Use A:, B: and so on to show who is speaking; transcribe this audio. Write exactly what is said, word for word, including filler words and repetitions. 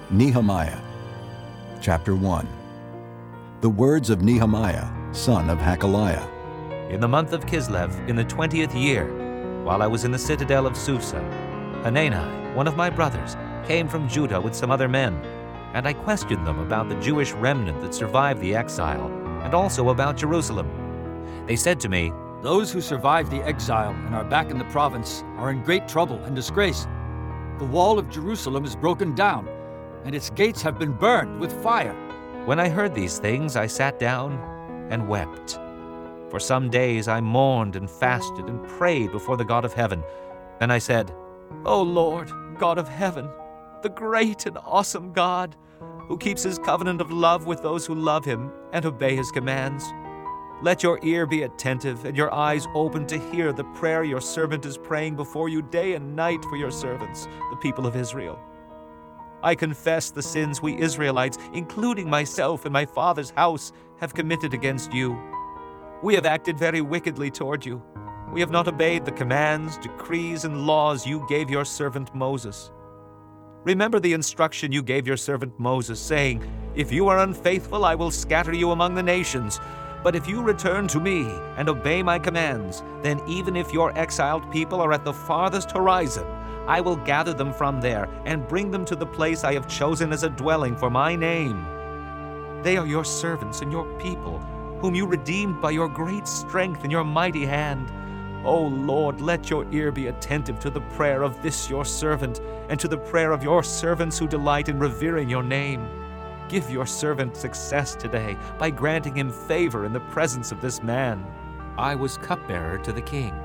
A: Nehemiah. Chapter one. The words of Nehemiah, son of Hakaliah.
B: In the month of Kislev, in the twentieth year, while I was in the citadel of Susa, Hanani, one of my brothers, came from Judah with some other men, and I questioned them about the Jewish remnant that survived the exile, and also about Jerusalem. They said to me,
C: "Those who survived the exile and are back in the province are in great trouble and disgrace. The wall of Jerusalem is broken down, and its gates have been burned with fire."
B: When I heard these things, I sat down and wept. For some days I mourned and fasted and prayed before the God of heaven. And I said, "O Lord, God of heaven, the great and awesome God, who keeps his covenant of love with those who love him and obey his commands, let your ear be attentive and your eyes open to hear the prayer your servant is praying before you day and night for your servants, the people of Israel. I confess the sins we Israelites, including myself and my father's house, have committed against you. We have acted very wickedly toward you. We have not obeyed the commands, decrees, and laws you gave your servant Moses. Remember the instruction you gave your servant Moses, saying, 'If you are unfaithful, I will scatter you among the nations. But if you return to me and obey my commands, then even if your exiled people are at the farthest horizon, I will gather them from there and bring them to the place I have chosen as a dwelling for my name. They are your servants and your people, whom you redeemed by your great strength and your mighty hand. O Lord, let your ear be attentive to the prayer of this your servant and to the prayer of your servants who delight in revering your name. Give your servant success today by granting him favor in the presence of this man." I was cupbearer to the king,